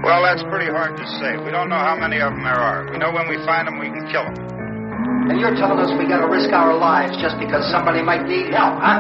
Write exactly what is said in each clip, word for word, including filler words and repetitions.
Well, that's pretty hard to say. We don't know how many of them there are. We know when we find them, we can kill them. And you're telling us we gotta risk our lives just because somebody might need help, huh?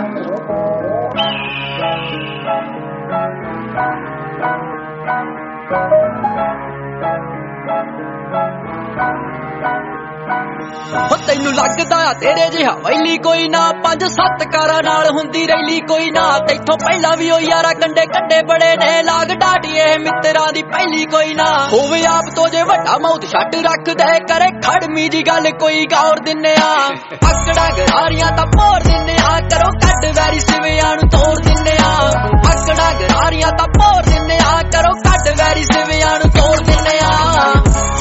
ਤੈਨੂੰ ਲੱਗਦਾ ਆ ਤੇਰੇ ਜਿਹਾ ਵੈਲੀ ਕੋਈ ਨਾ ਪੰਜ ਸੱਤ ਕਾਰਾਂ ਨਾਲ ਹੁੰਦੀ ਰੈਲੀ ਕੋਈ ਨਾ ਤੈਥੋਂ ਪਹਿਲਾਂ ਵੀ ਉਹ ਯਾਰਾ ਕੰਡੇ ਕੰਡੇ ਬੜੇ ਨੇ ਲਾਗ ਡਾਟੀ ਇਹ ਮਿੱਤਰਾਂ ਦੀ ਪਹਿਲੀ ਕੋਈ ਨਾ ਹੋਵੇ ਆਪ ਤੋਂ ਜੇ ਵੱਡਾ ਮੌਤ ਛੱਡ ਰੱਖਦੇ ਕਰੇ ਖੜਮੀ ਦੀ ਗੱਲ ਕੋਈ ਗੌਰ ਦਿੰਨੇ ਆ ਆਕੜਾ ਗਰਾਰੀਆਂ ਤਾਂ ਭੋਰ ਦਿੰਨੇ ਆ ਕਰੋ ਕੱਢ ਵੈਰੀ ਸਿਵਿਆਂ ਨੂੰ ਤੋੜ ਦਿੰਨੇ ਆ ਆਕੜਾ ਗਰਾਰੀਆਂ ਤਾਂ ਭੋਰ ਦਿੰਨੇ ਆ ਕਰੋ ਕੱਢ ਵੈਰੀ ਸਿਵਿਆਂ ਨੂੰ ਤੋੜ ਦਿੰਨੇ ਆ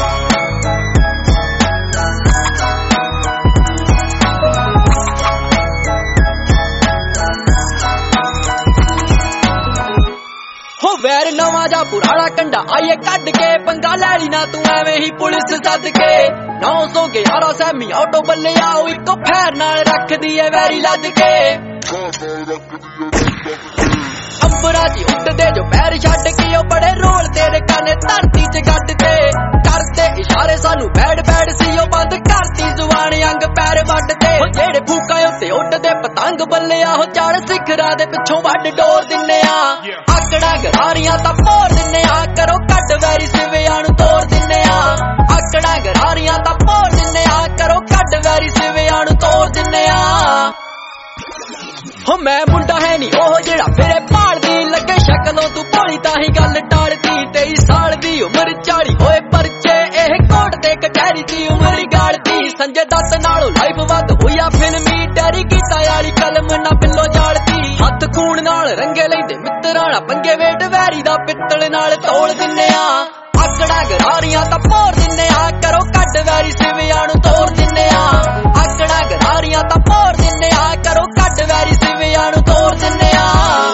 ਵੈਰ ਨਵਾਂ ਜਾ ਪੁਰਾਣਾ ਕੰਡਾ ਆਈਏ ਕੱਢ ਕੇ ਪੰਗਾ ਲੈ ਲਈ ਨਾ ਤੂੰ ਐਵੇਂ ਹੀ ਪੁਲਿਸ ਸੱਦ ਕੇ ਨੌ ਸੌ ਗਿਆਰਾਂ ਸੈਮੀ ਆਟੋ ਬੱਲਿਆ ਉਹ ਇੱਕੋ ਫੈਰ ਨਾਲ ਰੱਖਦੀ ਐ ਵੈਰੀ ਲੱਦ ਕੇ ਅੰਬਰਾਂ ਦੀ ਉੱਡਦੇ ਜੋ ਪੈਰ ਛੱਡ ਕੇ ਉਹ ਬੜੇ ਰੋਲ ਤੇਰੇ ਕਾਨੇ ਧਰਤੀ ਚ ਗੱਡ ਤੇ ਕਰਦੇ ਇਸ਼ਾਰੇ ਸਾਨੂੰ ਬੈਡ ਬੈਡ ਸੀ ਉਹ ਬੰਦ ਕਰਤੀ ਜ਼ੁਬਾਨ ਅੰਗ ਪੈਰ ਵੱਢ ਤੇ ਜਿਹੜੇ ਫੂਕਾਂ ਉੱਤੇ ਉੱਡਦੇ ਪਤੰਗ ਬੱਲਿਆ ਉਹ ਚੜ ਸਿਖਰਾਂ ਦੇ ਪਿੱਛੋਂ ਵੱਢ ਡੋਰ ਦਿੰਨੇ ਆ ਆਕੜਾ ਗਰਾਰੀਆਂ ਤਾਂ ਭੋਰ ਦਿੰਨੇ ਆ ਕਰੋ ਕੱਢ ਵੈਰੀ ਸਿਵਿਆਂ ਨੂੰ ਤੋੜ ਦਿੰਨੇ ਆ ਆਕੜਾ ਗਰਾਰੀਆਂ ਤਾਂ ਭੋਰ ਦਿੰਨੇ ਆ ਕਰੋ ਕੱਢ ਵੈਰੀ ਸਿਵਿਆਂ ਨੂੰ ਤੋੜ ਦਿੰਨੇ ਆ ਹੋ ਮੈਂ ਮੁੰਡਾ ਹੈ ਨੀ ਉਹ ਜਿਹੜਾ ਫਿਰੇ ਭਾਲਦੀ ਲੱਗੇ ਸ਼ਕਲੋਂ ਤੂੰ ਭੋਲੀ ਤਾਂ ਹੀ ਗੱਲ ਟਾਲਦੀ ਤੇਈ ਸਾਲ ਦੀ ਉਮਰ ਚਾਲੀ ਹੋਏ ਪਰਚੇ ਇਹ ਕੋਟ ਤੇ ਕਚਹਿਰੀ ਦੀ ਉਮਰ ਗਾਲਦੀ ਸੰਜੇ ਦੱਤ ਨਾਲੋਂ ਲਾਈਫ ਵੱਧ ਹੋਇਆ ਫਿਲਮੀ ਡੈਰੀ ਗੀਤਾ ਵਾਲੀ ਕਲਮ ਨਾ ਬਿੱਲੋ ਜਾਲਦੀ ਹੱਥ ਖੂਨ ਨਾਲ ਰੰਗੇ ਲੈਂਦੇ ਮਿੱਤਰਾਂ ਨਾਲ ਪੰਗੇ ਵੇਟ ਵੈਰੀ ਦਾ ਪਿੱਤਲ ਨਾਲ ਤੋੜ ਦਿੰਨੇ ਆ ਆਕੜਾ ਗਰਾਰੀਆਂ ਤਾਂ ਭੋਰ ਦਿੰਨੇ ਆ ਕਰੋ ਕੱਢ ਵੈਰੀ ਸਿਵਿਆਂ ਨੂੰ ਤੋੜ ਦਿੰਨੇ ਆ ਆਕੜਾ ਗਰਾਰੀਆਂ ਤਾਂ ਭੋਰ ਦਿੰਨੇ ਆ ਕਰੋ ਕੱਢ ਵੈਰੀ ਸਿਵਿਆਂ ਨੂੰ ਤੋੜ ਦਿੰਨੇ ਆ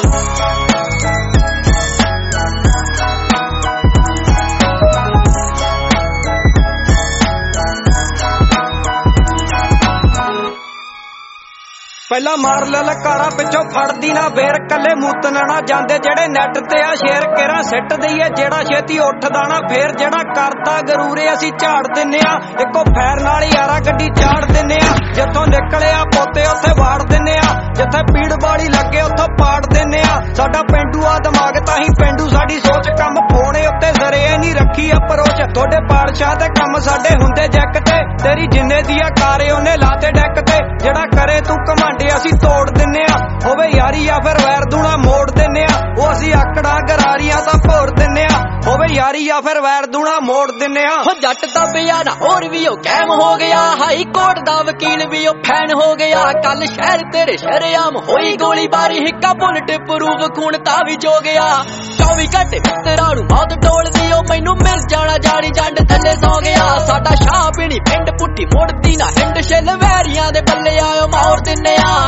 ਪਹਿਲਾਂ ਮਾਰ ਲੈ ਲਕਾਰਾ ਪਿੱਛੋਂ ਫੜਦੀ ਨਾ ਫੇਰ ਕੱਲੇ ਮੂਤਨ ਨਾ ਜਾਂਦੇ ਜਿਹੜੇ ਨੈਟ ਤੇ ਆ ਸ਼ੇਰ ਕੇਰਾ ਸਿੱਟ ਦਈਏ ਜਿਹੜਾ ਛੇਤੀ ਉੱਠਦਾ ਨਾ ਫੇਰ ਜਿਹੜਾ ਕਰਦਾ ਗਰੂਰੇ ਅਸੀਂ ਝਾੜ ਦਿੰਨੇ ਆ ਇੱਕੋ ਫੈਰ ਨਾਲ ਯਾਰਾ ਗੱਡੀ ਚਾੜ ਦਿੰਨੇ ਆ ਜਿੱਥੋਂ ਨਿਕਲਿਆ ਪੋਤੇ ਉੱਥੇ ਵਾੜ ਦਿੰਨੇ ਆ ਜਿੱਥੇ ਪੀੜ ਵਾਲੀ ਲੱਗੇ ਉੱਥੋਂ ਪਾੜ ਦਿੰਨੇ ਆ ਸਾਡਾ ਪੇਂਡੂ ਆ ਦਿਮਾਗ ਤਾਂ ਹੀ ਪੇਂਡੂ ਸਾਡੀ ਸੋਚ ਕੰਮ ਫੋਨੇ ਉੱਤੇ ਜ਼ਰੇ ਨਹੀਂ ਰੱਖੀ ਅਪਰੋਚ ਤੁਹਾਡੇ ਪਾੜਸ਼ਾਹ ਦੇ ਕੰਮ ਸਾਡੇ ਹੁੰਦੇ ਜੈਕ ਤੇ ਤੇਰੀ ਜਿੰਨੇ ਦੀ ਆ ਕਾਰੇ ਉਹਨੇ ਲਾਤੇ ਡੈਕ ਤੇ ਜਿਹੜਾ ਕਰੇ ਤੂੰ ਘਮੰਡ ਅਸੀਂ ਤੋੜ ਦਿੰਨੇ ਆ ਹੋਵੇ ਯਾਰੀ ਜਾਂ ਫਿਰ ਵੈਰ ਦੂਣਾ ਮੋੜ ਦਿੰਨੇ ਆ ਉਹ ਅਸੀਂ ਆਕੜਾ ਗਰਾਰੀਆਂ ਤਾਂ ਭੋਰ ਦਿੰਨੇ ਆ ਹੋਵੇ ਯਾਰੀ ਜਾਂ ਫਿਰ ਵੈਰ ਦੂਣਾ ਮੋੜ ਦਿੰਨੇ ਆ ਹੋ ਜੱਟ ਦੱਬਿਆ ਨਾ ਹੋਰ ਵੀ ਉਹ ਕੈਮ ਹੋ ਗਿਆ ਹਾਈ ਕੋਰਟ ਦਾ ਵਕੀਲ ਵੀ ਉਹ ਫੈਨ ਹੋ ਗਿਆ ਕੱਲ ਸ਼ਹਿਰ ਤੇਰੇ ਸ਼ਰੇਆਮ ਹੋਈ ਗੋਲੀਬਾਰੀ ਹਿੱਕਾ ਬੁਲਟ ਪ੍ਰੂਫ ਖੂਨ ਤਾਂ ਵੀ ਜੋ ਗਿਆ ਚੌਵੀ ਘੰਟੇ ਮਿੱਤਰਾਂ ਨੂੰ ਮੌਤ ਟੋਲਦੀ ਉਹ ਮੈਨੂੰ ਮਿਲ ਜਾਣਾ ਜਾਣੀ ਜੰਡ ਥੱਲੇ ਸੌ ਗਿਆ ਸਾਡਾ ਸ਼ਾਹ ਪੀਣੀ ਪਿੰਡ ਪੁੱਠੀ ਮੁੜਦੀ ਨਾ ਹਿੰਡ ਛਿੱਲ ਵੈਰੀਆਂ ਦੇ ਬੱਲੇ ਆਇਓ ਮੌਰ ਦਿੰਨੇ ਆ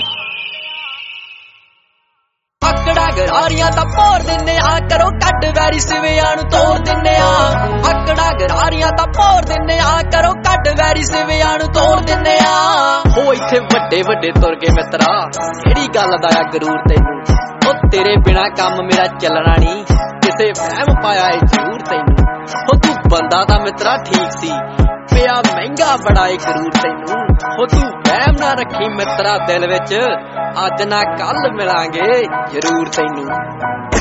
ਆਕੜਾ ਗਰਾਰੀਆਂ ਤਾਂ ਭੋਰ ਦਿੰਨੇ ਆ ਕਰੋ ਕੱਢ ਵੈਰੀ ਸਿਵਿਆਂ ਨੂੰ ਤੋੜ ਦਿੰਨੇ ਆ ਆਕੜਾ ਗਰਾਰੀਆਂ ਤਾਂ ਭੋਰ ਦਿੰਨੇ ਆ ਕਰੋ ਕੱਢ ਵੈਰੀ ਸਿਵਿਆਂ ਨੂੰ ਤੋੜ ਦਿੰਨੇ ਆ ਹੋ ਇੱਥੇ ਵੱਡੇ ਵੱਡੇ ਤੁਰ ਕੇ ਮਿੱਤਰਾ ਕਿਹੜੀ ਗੱਲ ਦਾ ਆ ਗਰੂਰ ਤੈਨੂੰ ਉਹ ਤੇਰੇ ਬਿਨਾ ਕੰਮ ਮੇਰਾ ਚੱਲਣਾ ਨਹੀਂ ਕਿਸੇ ਵਹਿਮ ਪਾਇਆ ਏ ਜ਼ਰੂਰ ਤੈਨੂੰ ਉਹ ਤੂੰ ਬੰਦਾ ਤਾਂ ਮਿੱਤਰਾ ਠੀਕ ਸੀ ਪਿਆ ਮਹਿੰਗਾ ਬੜਾ ਏ ਗਰੂਰ ਤੈਨੂੰ ਉਹ ਤੂੰ ਵਹਿਮ ਨਾ ਰੱਖੀ ਮਿੱਤਰਾ ਦਿਲ ਵਿੱਚ ਅੱਜ ਨਾ ਕੱਲ ਮਿਲਾਂਗੇ ਜ਼ਰੂਰ ਤੈਨੂੰ